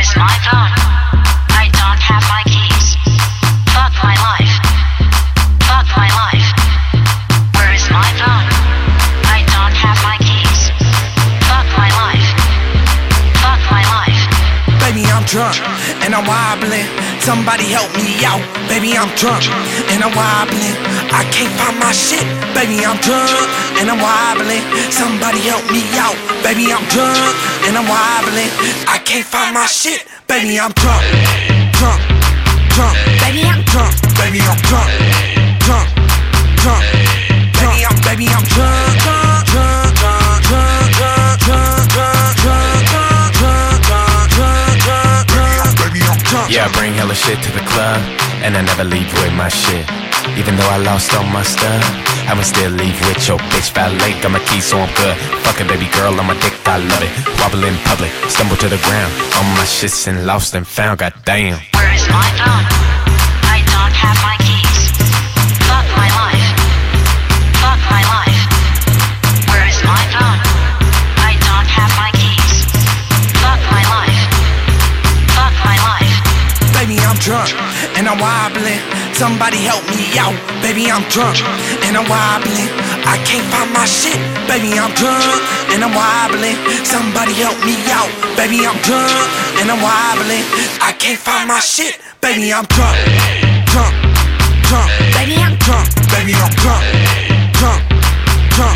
is my phone? I don't have my keys. Fuck my life. Fuck my life. Where is my phone? I don't have my keys. Fuck my life. Fuck my life. Baby, I'm drunk and I'm wobbling. Somebody help me out. Baby, I'm drunk and I'm wobbling. I can't find my shit. Baby, I'm drunk and I'm wobbling. Somebody help me out. Baby, I'm drunk and I'm wobbling. I can't find my shit. Baby, I'm drunk, drunk, drunk. Baby, I'm drunk. Baby, I'm drunk, drunk, drunk. Baby, I'm drunk, drunk, drunk, drunk, drunk, drunk, drunk, drunk, drunk. Yeah, I bring hella shit to the club, and I never leave with my shit. Even though I lost all my stuff, I'ma still leave with your bitch valet. Got my keys, so I'm good. Fucking baby girl on my dick, I love it. Wobble in public, stumble to the ground. All my shit's in lost and found, goddamn. Where is my phone? I don't have my keys. Fuck my life. Fuck my life. Where is my phone? I don't have my keys. Fuck my life. Fuck my life. Baby, I'm drunk and I'm wobbling. Somebody help me out. Baby, I'm drunk and I'm wobbling. I can't find my shit. Baby, I'm drunk and I'm wobbling. Somebody help me out. Baby, I'm drunk and I'm wobbling. I can't find my shit. Baby, I'm drunk, drunk, drunk. Baby, I'm drunk. Baby, I'm drunk, drunk, drunk.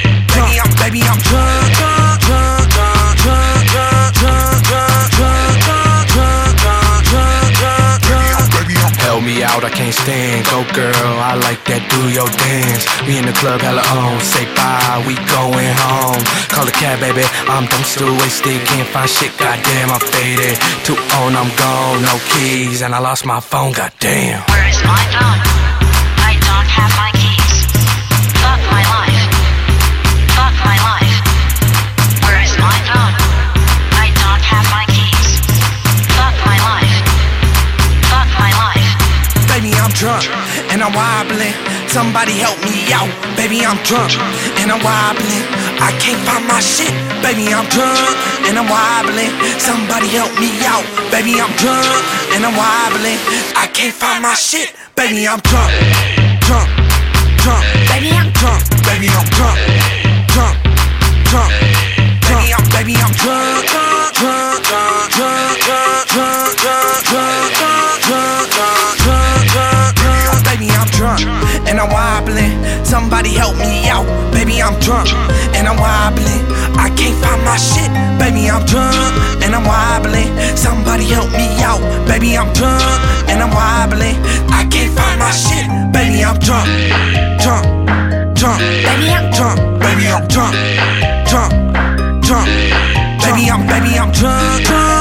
Baby, I'm drunk, drunk, drunk, drunk, drunk, drunk, drunk, drunk, drunk, drunk, drunk, drunk, drunk. Help me out, I can't stand. Go girl, I like that, do your dance. We in the club, hella on. Say bye, we going home. Call a cab, baby, I'm dumb, still wasted. Can't find shit, goddamn, I'm faded. Too on, I'm gone, no keys. And I lost my phone, goddamn. Where is my phone? I don't have my keys. Fuck my life. Fuck my life. Where is my phone? I don't have my keys. Fuck my life. Fuck my life. Baby, I'm drunk and I'm wobbling. Somebody help me out. Baby, I'm drunk and I'm wobbling. I can't find my shit. Baby, I'm drunk and I'm wobbling. Somebody help me out. Baby, I'm drunk and I'm wobbling. I can't find my shit. Baby, I'm drunk, drunk, drunk. Baby, I'm drunk. Baby, I'm drunk, drunk, drunk. Baby, I'm drunk, drunk, drunk, drunk, drunk, drunk, drunk, drunk, drunk, drunk, drunk. Baby, I'm drunk and I'm wobbling. Somebody help me out. Baby, I'm drunk and I'm wobbling. I can't find my shit. Baby, I'm drunk and I'm wobbling. Somebody help me out. Baby, I'm drunk and I'm wobbling. I can't find my shit. Baby, I'm drunk, drunk, drunk. Baby, I'm drunk. Baby, I'm drunk, drunk, drunk. Baby, I'm drunk, drunk.